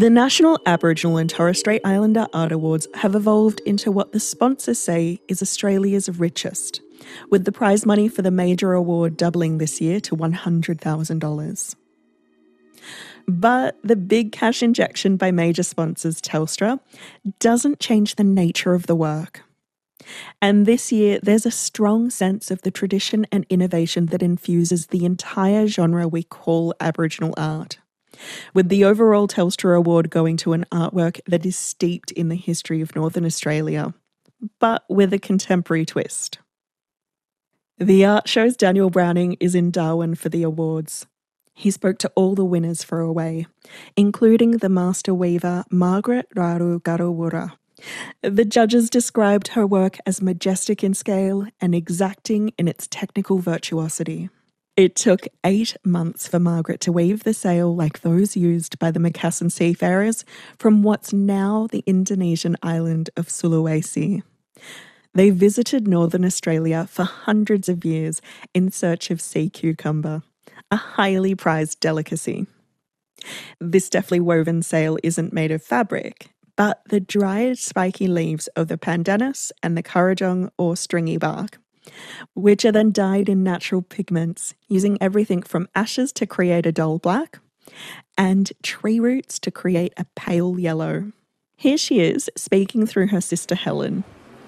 The National Aboriginal and Torres Strait Islander Art Awards have evolved into what the sponsors say is Australia's richest, with the prize money for the major award doubling this year to $100,000. But the big cash injection by major sponsors Telstra doesn't change the nature of the work. And this year, there's a strong sense of the tradition and innovation that infuses the entire genre we call Aboriginal art, with the overall Telstra Award going to an artwork that is steeped in the history of Northern Australia, but with a contemporary twist. The art show's Daniel Browning is in Darwin for the awards. He spoke to all the winners for Away, including the master weaver Margaret Raru Garawura. The judges described her work as majestic in scale and exacting in its technical virtuosity. It took 8 months for Margaret to weave the sail like those used by the Macassan seafarers from what's now the Indonesian island of Sulawesi. They visited Northern Australia for hundreds of years in search of sea cucumber, a highly prized delicacy. This deftly woven sail isn't made of fabric, but the dried spiky leaves of the pandanus and the kurrajong or stringy bark, which are then dyed in natural pigments, using everything from ashes to create a dull black and tree roots to create a pale yellow. Here she is, speaking through her sister Helen.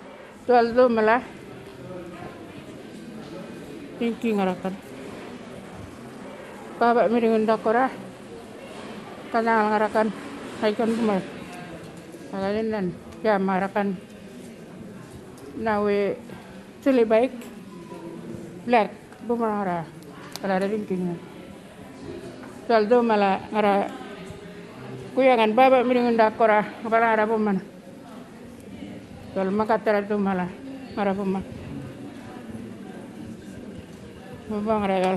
Baba miringun dakora kanal ngarakan haikan bumal kalian ya marakan nawe cili baik black bumara kalau ada dingking saldo mala ngara kuyangan baba miringun dakora kepala ada buman kalau makatera tu mala ngara buman bubang regal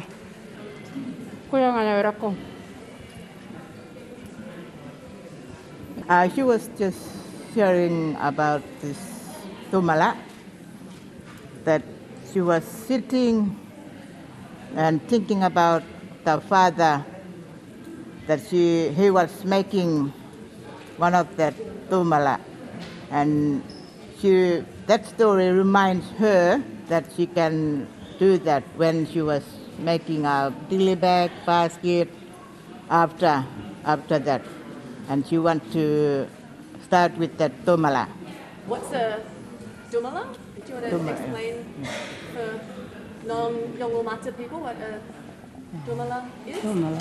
She was just sharing about this Tumala, that she was sitting and thinking about the father, that he was making one of that Tumala, and that story reminds her that she can do that when she was making a dilly bag basket after that, and she wants to start with that Tumala. What's a Tumala? Do you want to explain for non-Yolngu people what a Tumala is? Tumala.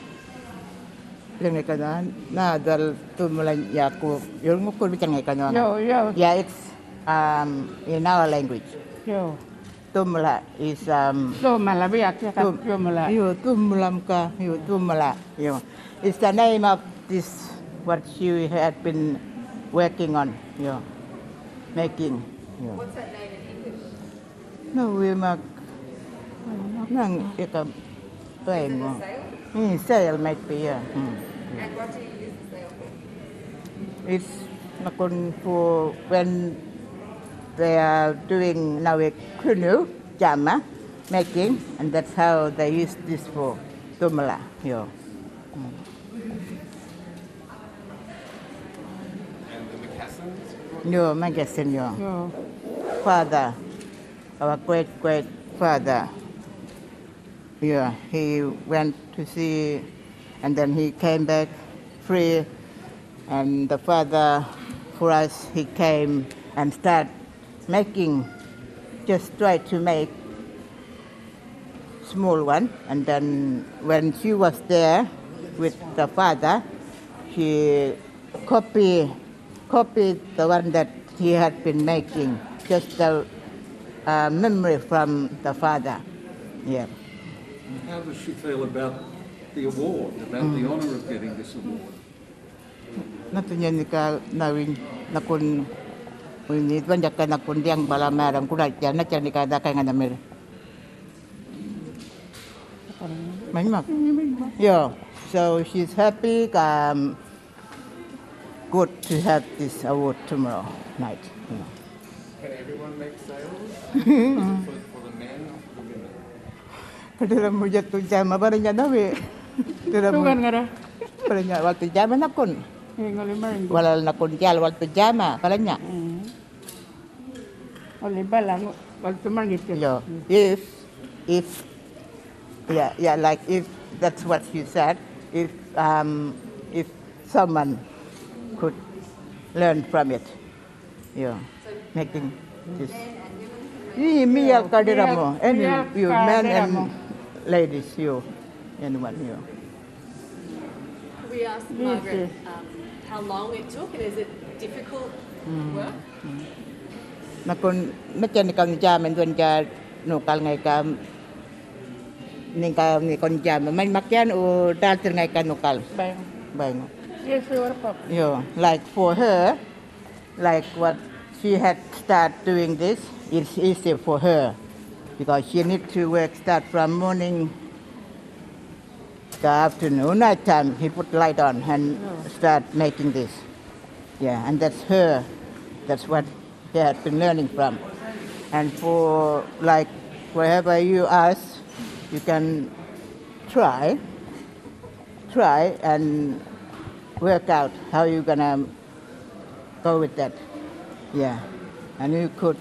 Yang ikanan na dal Tumala yaku yung mukul bicang ikanan. Yo. Yeah, it's in our language. Yo. Tumala is Tumala biak ya kan Tumala. Yo Tumalam ka, yo Tumala. Yo. It's the name of this what she had been working on. Yo. Making. Yo. What's that name in English? No, we make nang ika playing. Sail might be, yeah. And what do you use the sail for? It's nakon for when they are doing now a canoe jama making, and that's how they use this for Tumala. Yo. And the Macassans? No, Macassan, yo. Yo. Father, our great father. Yeah, he went to sea, and then he came back free. And the father, for us, he came and started making, just try to make small one. And then when she was there with the father, she copied the one that he had been making, just the memory from the father. Yeah. How does she feel about the award, about the honour of getting this award? Natunya nika nawin nakun ini tuan jaka nakun diang bala maram kuda jana cari nika dakai ngana mer. Mak. Yeah. So she's happy. Good to have this award tomorrow night. Yeah. Can everyone make sales? For the men or for the women? Dalam mujat tu jam apa nya dawe. Dalam Tugan ngara. pada waktu jam nakun. Oli maring. Wala na kunjal wal pajama kalanya. Oli balang wal tumang gitu. Yeah. If like if that's what you said, if someone could learn from it, making this. Mia kadiramo, any you men and ladies, anyone. We asked Margaret how long it took, and is it difficult work? Nakon macam ni kang jam and when ja nukal ngai kam ni kon jam mai makian o dal ter ngai kan nukal. Bang. Yes, pop. Like for her, like what she had started doing this, it's easy for her because she need to work start from morning to afternoon, night time. He put light on and start making this. Yeah, and that's her. That's what he had been learning from. And for like wherever you ask, you can try and work out how you're gonna go with that. Yeah, and you could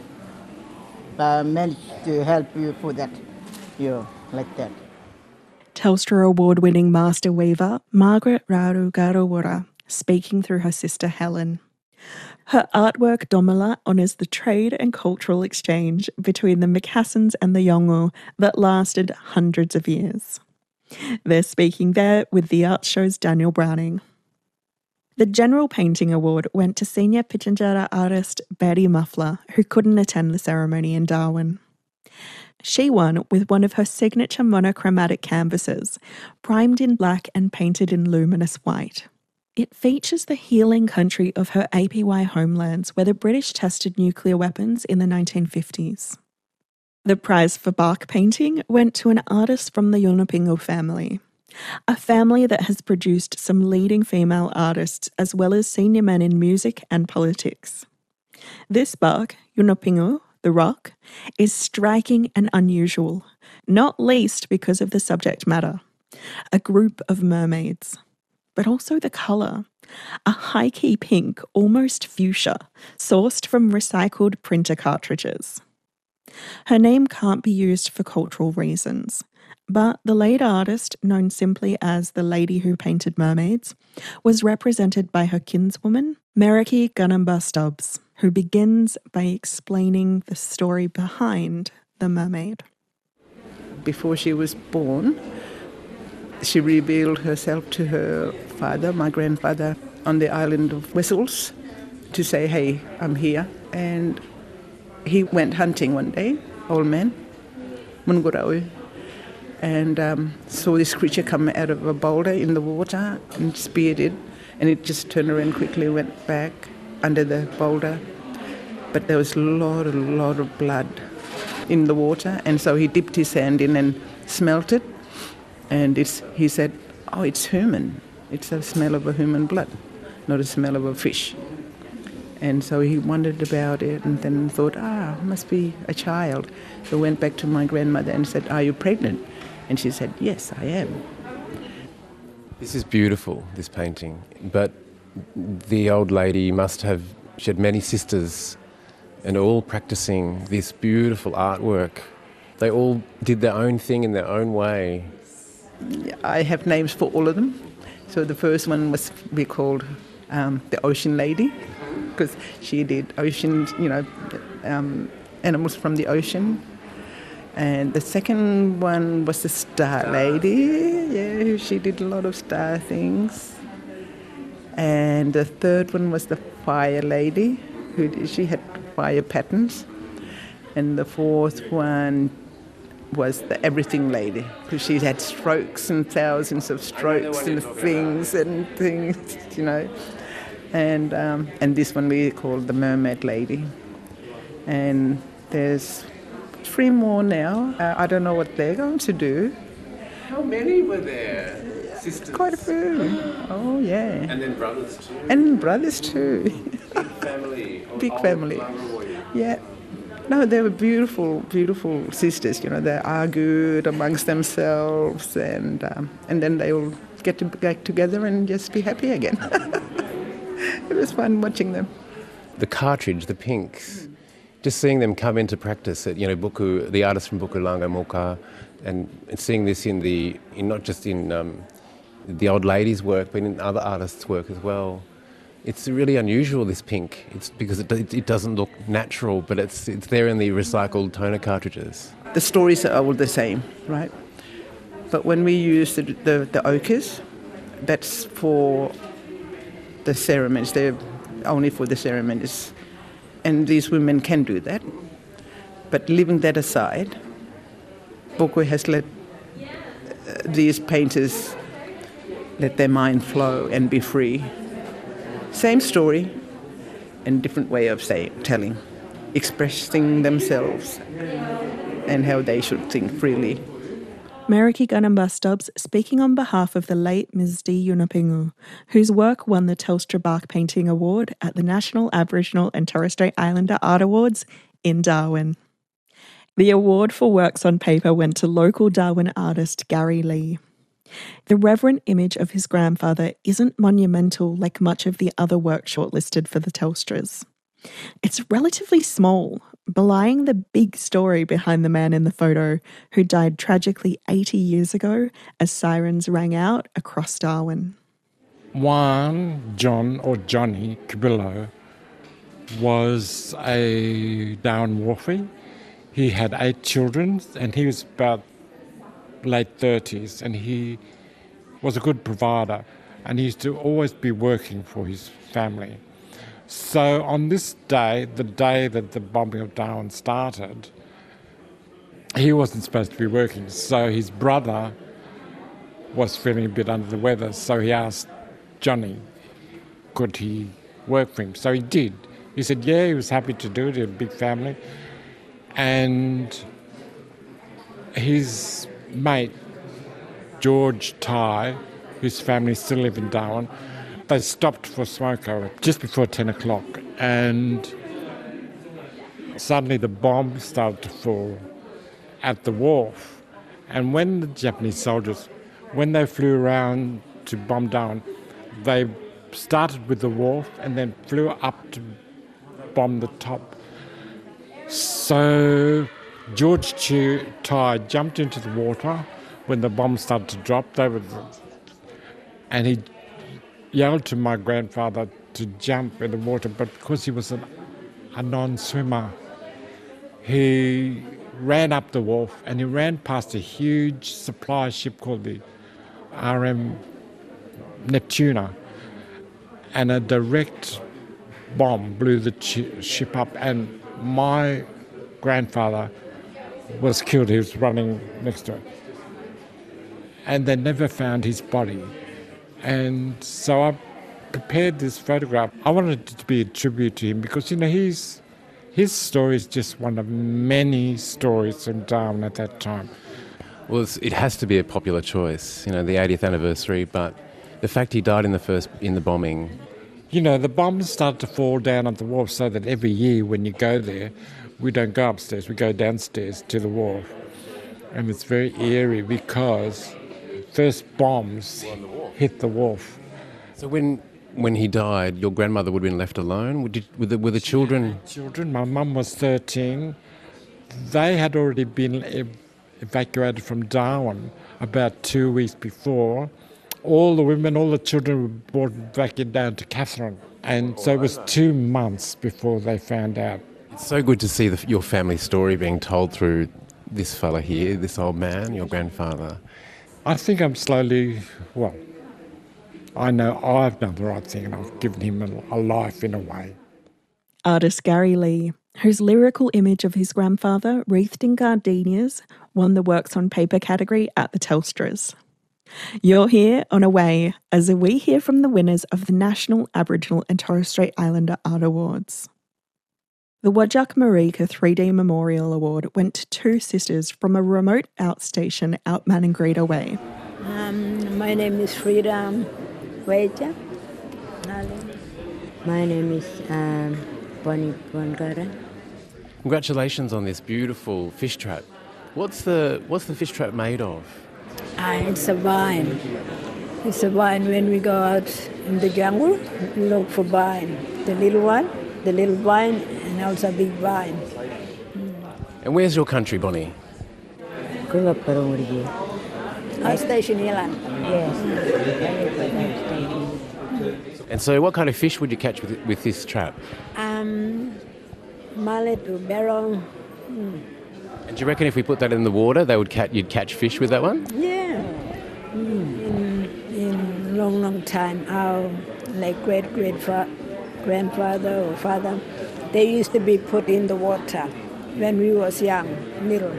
manage to help you for that, like that. Telstra Award-winning master weaver Margaret Radu Garawara speaking through her sister Helen. Her artwork Domala honours the trade and cultural exchange between the Macassans and the Yolngu that lasted hundreds of years. They're speaking there with the art show's Daniel Browning. The General Painting Award went to senior Pitjantjatjara artist Betty Muffler, who couldn't attend the ceremony in Darwin. She won with one of her signature monochromatic canvases, primed in black and painted in luminous white. It features the healing country of her APY homelands where the British tested nuclear weapons in the 1950s. The prize for bark painting went to an artist from the Yunupingu family, a family that has produced some leading female artists as well as senior men in music and politics. This bark, Yunupingu, the rock, is striking and unusual, not least because of the subject matter, a group of mermaids. But also the colour, a high-key pink, almost fuchsia, sourced from recycled printer cartridges. Her name can't be used for cultural reasons, but the late artist, known simply as the lady who painted mermaids, was represented by her kinswoman, Meriki Gunamba Stubbs, who begins by explaining the story behind the mermaid. Before she was born, she revealed herself to her father, my grandfather, on the island of Wessels to say, hey, I'm here. And he went hunting one day, old man, Mungurawi, and saw this creature come out of a boulder in the water and speared it, and it just turned around quickly, went back under the boulder. But there was a lot of blood in the water, and so he dipped his hand in and smelt it, and he said, oh, it's human. It's a smell of a human blood, not a smell of a fish. And so he wondered about it and then thought, must be a child. So went back to my grandmother and said, are you pregnant? And she said, yes, I am. This is beautiful, this painting, but the old lady she had many sisters and all practicing this beautiful artwork. They all did their own thing in their own way. I have names for all of them. So the first one was we called the Ocean Lady, because she did ocean, animals from the ocean. And the second one was the Star Lady. She did a lot of star things. And the third one was the Fire Lady, she had fire patterns. And the fourth one was the Everything Lady, because she had strokes and thousands of strokes and things. And this one we called the Mermaid Lady. And there's 3 more now. I don't know what they're going to do. How many were there? Sisters? Quite a few. Oh, yeah. And then brothers too? And brothers too. Big family. Big family. Yeah. No, they were beautiful, beautiful sisters. They argued amongst themselves, and then they all get to back together and just be happy again. It was fun watching them. The cartridge, the pinks, just seeing them come into practice at, Buku, the artists from Buku Lango Moka, and seeing this in not just in the old lady's work, but in other artists' work as well. It's really unusual, this pink. It's because it doesn't look natural, but it's there in the recycled toner cartridges. The stories are all the same, right? But when we use the ochres, that's for the ceremonies. They're only for the ceremonies. And these women can do that. But leaving that aside, Buku has let these painters let their mind flow and be free. Same story, and different way of telling, expressing themselves and how they should think freely. Meriki Ganamba Stubbs speaking on behalf of the late Ms. D. Yunupingu, whose work won the Telstra Bark Painting Award at the National Aboriginal and Torres Strait Islander Art Awards in Darwin. The award for works on paper went to local Darwin artist Gary Lee. The reverent image of his grandfather isn't monumental like much of the other work shortlisted for the Telstras. It's relatively small, belying the big story behind the man in the photo who died tragically 80 years ago as sirens rang out across Darwin. John or Johnny Cabillo was a Darwin wharfie. He had 8 children and he was about late 30s, and he was a good provider, and he used to always be working for his family. So on this day, the day that the bombing of Darwin started, he wasn't supposed to be working. So his brother was feeling a bit under the weather, so he asked Johnny, could he work for him? So he did. He said, yeah, he was happy to do it, he had a big family. And his mate, George Ty, whose family still live in Darwin, they stopped for smoko just before 10 o'clock, and suddenly the bomb started to fall at the wharf. And when the Japanese soldiers, when they flew around to bomb Darwin, they started with the wharf and then flew up to bomb the top. So George Ty jumped into the water when the bomb started to drop. And he yelled to my grandfather to jump in the water, but because he was a non-swimmer, he ran up the wharf and he ran past a huge supply ship called the RM Neptuna, and a direct bomb blew the ship up, and my grandfather was killed. He was running next to it. And they never found his body. And so I prepared this photograph. I wanted it to be a tribute to him because, his story is just one of many stories in Darwin at that time. Well, it has to be a popular choice, the 80th anniversary, but the fact he died in the bombing. The bombs started to fall down on the wharf, so that every year when you go there, we don't go upstairs, we go downstairs to the wharf. And it's very eerie because first bombs hit the wharf. So when he died, your grandmother would have been left alone? Were the children? Children, my mum was 13. They had already been evacuated from Darwin about 2 weeks before. All the women, all the children were brought back down to Katherine. And so it was 2 months before they found out. It's so good to see your family story being told through this fella here, this old man, your grandfather. I think I'm slowly, I know I've done the right thing and I've given him a life in a way. Artist Gary Lee, whose lyrical image of his grandfather, wreathed in gardenias, won the Works on Paper category at the Telstras. You're here on Away as we hear from the winners of the National Aboriginal and Torres Strait Islander Art Awards. The Wajak Marika 3D Memorial Award went to 2 sisters from a remote outstation out Maningrida Way. My name is Frida Weja. My name is Bonnie Bongara. Congratulations on this beautiful fish trap. What's the fish trap made of? It's a wine. It's a wine when we go out in the jungle, look for vine. The little one, the little vine, and also big vine. And where's your country, Bonnie? Our station Ilan. Yes. And so what kind of fish would you catch with this trap? Mallet or barrel. And do you reckon if we put that in the water, you'd catch fish with that one? Yeah. In long time, our grandfather or father, they used to be put in the water when we was young, little.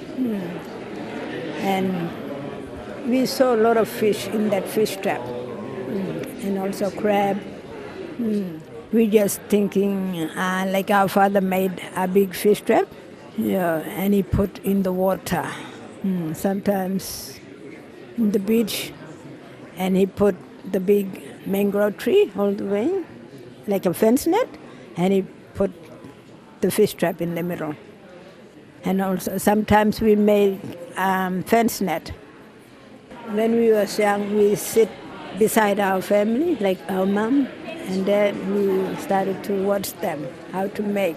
And we saw a lot of fish in that fish trap, and also crab. We just thinking like our father made a big fish trap, and he put in the water. Sometimes in the beach, and he put the big mangrove tree all the way, like a fence net, and he put the fish trap in the middle. And also sometimes we made fence net. When we were young, we sit beside our family, like our mom, and then we started to watch them, how to make.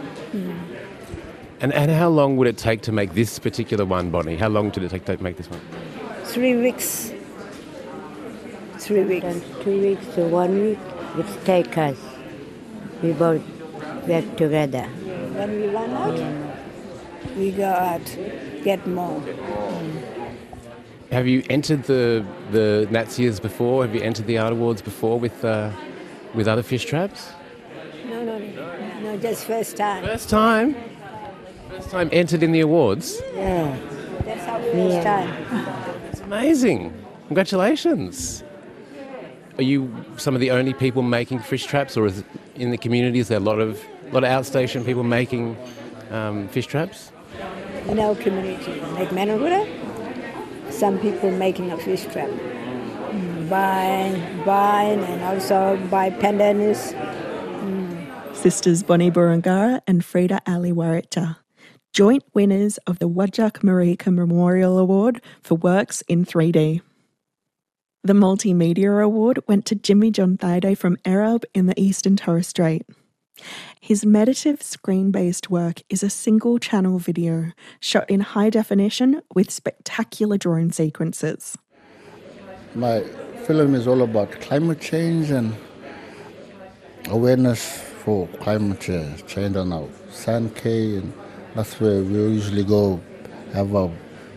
And how long would it take to make this particular one, Bonnie? How long did it take to make this one? 3 weeks. 3 weeks. And 2 weeks to 1 week, it take us. We both work together. When we run out, we go out, get more. Have you entered the Natsias before? Have you entered the Art Awards before with other fish traps? No, just first time. First time? First time entered in the awards? Yeah. That's how we first time. It's amazing. Congratulations. Are you some of the only people making fish traps, or in the community is there a lot of outstation people making fish traps? In our community, like Manawara, some people making a fish trap. Vine and also by pandanus. Sisters Bonnie Burungara and Frida Ali Warita, joint winners of the Wajak Marika Memorial Award for works in 3D. The Multimedia Award went to Jimmy John Thaiday from Erub in the Eastern Torres Strait. His meditative screen-based work is a single-channel video shot in high definition with spectacular drone sequences. My film is all about climate change and awareness for climate change on our Sand Cay, and that's where we usually go have our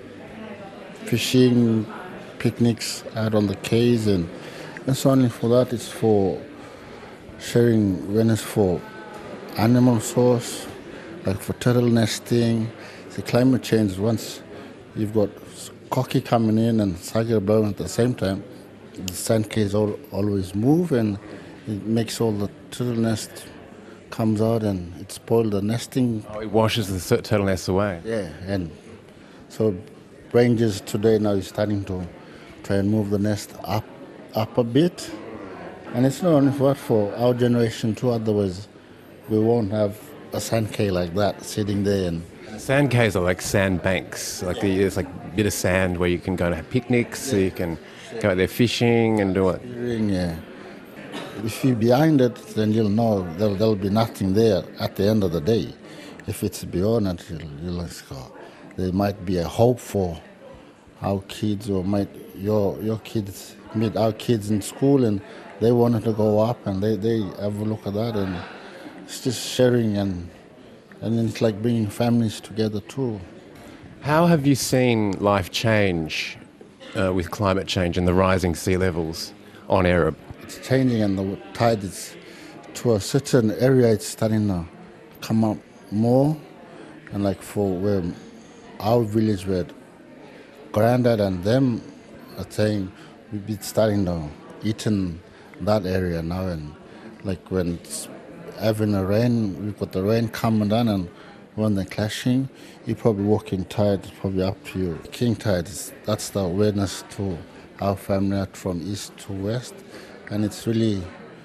fishing picnics out on the cays, and it's only for that. It's for sharing awareness for animal source, like for turtle nesting. The climate change, once you've got Koki coming in and Sagar blowing at the same time, the sand cays always move, and it makes all the turtle nest comes out and it spoils the nesting. Oh, it washes the turtle nests away. Yeah, and so rangers today now is starting to try and move the nest up a bit. And it's not only for our generation too, otherwise we won't have a sand cay like that sitting there. And sand cays are like sand banks. It's like a bit of sand where you can go and have picnics, so you can go out there fishing and do it. Yeah. If you're behind it, then you'll know there'll be nothing there at the end of the day. If it's beyond it, you'll go. There might be a hope for our kids, or your kids meet our kids in school and they wanted to go up and they have a look at that, and it's just sharing and it's like bringing families together too. How have you seen life change with climate change and the rising sea levels on Erub? It's changing, and the tide is to a certain area, it's starting to come up more, and like for where our village, where Granddad and them are saying, we've been starting to eat in that area now, and like when it's having a rain, we've got the rain coming down, and when they're clashing, you're probably walking tide, it's probably up to you. King tide, that's the awareness to our family from east to west, and it's really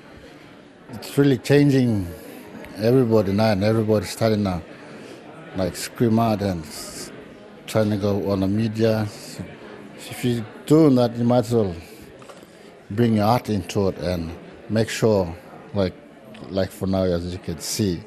changing everybody now, and everybody's starting to like scream out and trying to go on the media. So if you're doing that, you might as well bring your art into it and make sure, like for now, as you can see.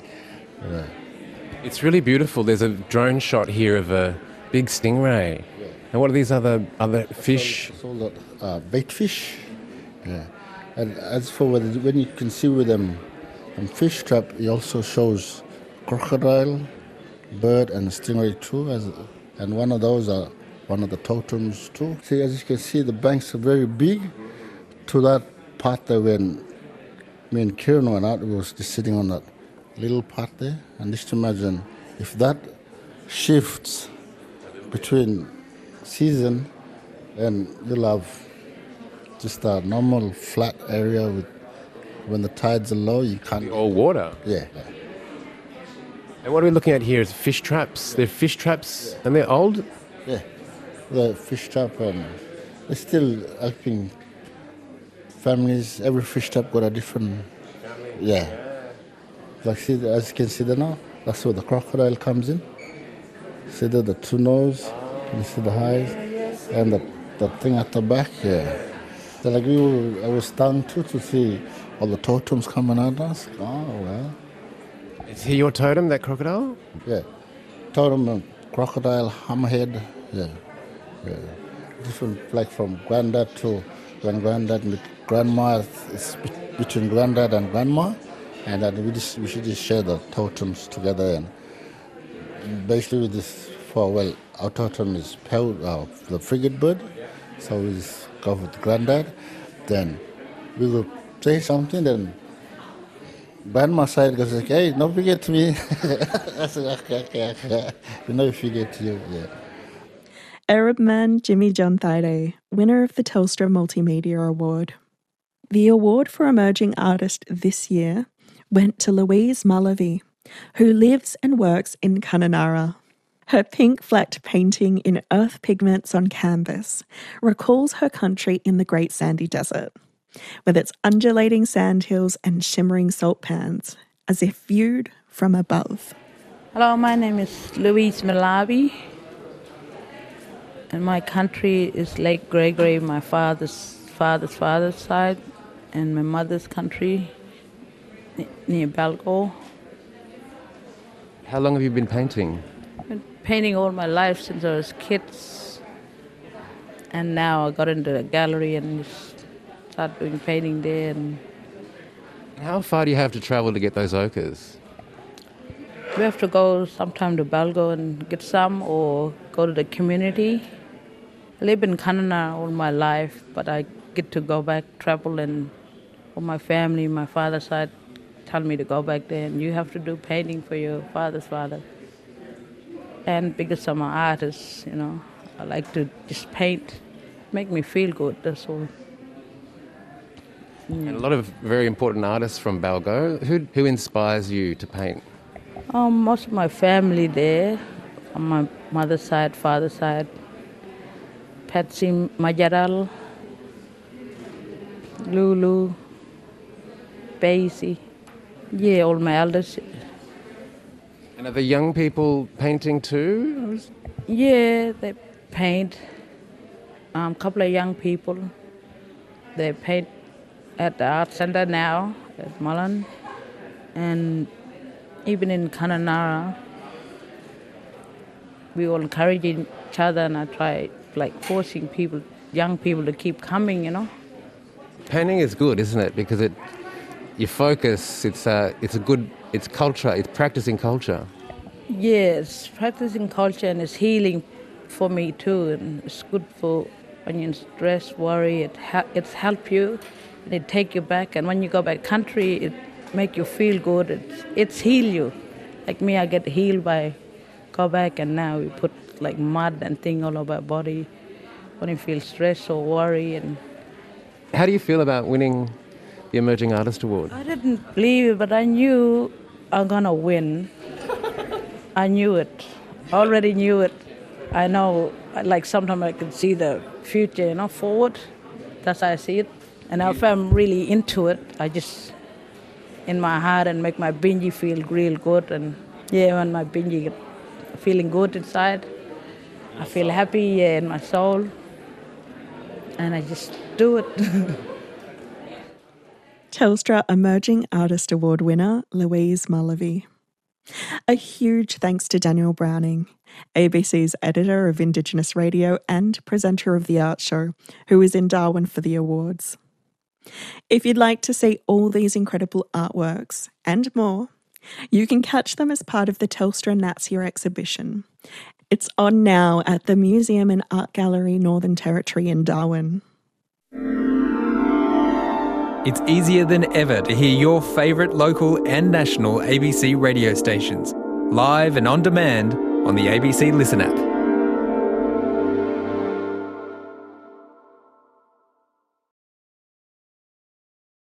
It's really beautiful. There's a drone shot here of a big stingray. Yeah. And what are these other fish? It's all bait fish. Yeah. And as for when you can see with them fish trap, it also shows crocodile, bird, and stingray too. And one of those are one of the totems too. See, as you can see, the banks are very big. To that part there, when me and Kieran went out, we was just sitting on that little part there. And just imagine if that shifts between season, and you'll have just a normal flat area with, when the tides are low, you can't... All water? Yeah. And what are we looking at here is fish traps. They're fish traps, and they're old? Yeah, the fish trap, and they're still helping families. Every fish trap got a different... Yeah. Like, see, as you can see there now, that's where the crocodile comes in. See there, the two nose, can you see the eyes? And the thing at the back, yeah. So like I was stunned too to see all the totems coming at us. Oh, well. Is he your totem, that crocodile? Yeah. Totem, crocodile, hammerhead, yeah. Different, like from granddad to granddad with grandma. It's between granddad and grandma. And then we should just share the totems together. And basically with this, our totem is the frigate bird. So we just go with granddad. Then we will say something, then grandma side goes like, hey, don't forget me. I said, okay. We never forget you, yeah. Arab man Jimmy John Thaiday, winner of the Telstra Multimedia Award. The award for Emerging Artist this year went to Louise Malavi, who lives and works in Kununurra. Her pink-flecked painting in earth pigments on canvas recalls her country in the Great Sandy Desert, with its undulating sandhills and shimmering salt pans, as if viewed from above. Hello, my name is Louise Malavi, and my country is Lake Gregory, my father's side, and my mother's country near Balgo. How long have you been painting? I've been painting all my life since I was kids, and now I got into a gallery and started doing painting there. And how far do you have to travel to get those ochres? we have to go sometime to Balgo and get some, or go to the community. I live in Kununurra all my life, but I get to go back, travel, and all my family, my father's side, tell me to go back there, and you have to do painting for your father's father. And because I'm an artist, I like to just paint, make me feel good, that's all. And a lot of very important artists from Balgo. Who inspires you to paint? Most of my family there, on my mother's side, father's side. Patsy Majaral, Lulu, Basie. Yeah, all my elders. And are the young people painting too? Yeah, they paint. A couple of young people. They paint at the art center now, at Mullen. And even in Kununurra, we all encourage each other, and I try forcing young people to keep coming, Painting is good, isn't it? Because you focus, it's culture, it's practicing culture. Yes, practicing culture, and it's healing for me too, and it's good for when you're in stress, worry, it's help you, and it take you back, and when you go back country, it make you feel good, it's heal you. Like me, I get healed by go back, and now we put mud and thing all over our body when you feel stress or worry. And how do you feel about winning the Emerging Artist Award? I didn't believe it, but I knew I'm gonna win. I knew it. Already knew it. I know, sometimes I can see the future, forward. That's how I see it. And if I'm really into it, I just in my heart and make my bingy feel real good. And when my bingy feeling good inside, I feel happy in my soul, and I just do it. Telstra Emerging Artist Award winner Louise Mullavey. A huge thanks to Daniel Browning, ABC's editor of Indigenous Radio and presenter of The Art Show, who is in Darwin for the awards. If you'd like to see all these incredible artworks and more, you can catch them as part of the Telstra Natsir exhibition. It's on now at the Museum and Art Gallery Northern Territory in Darwin. It's easier than ever to hear your favourite local and national ABC radio stations, live and on demand on the ABC Listen app.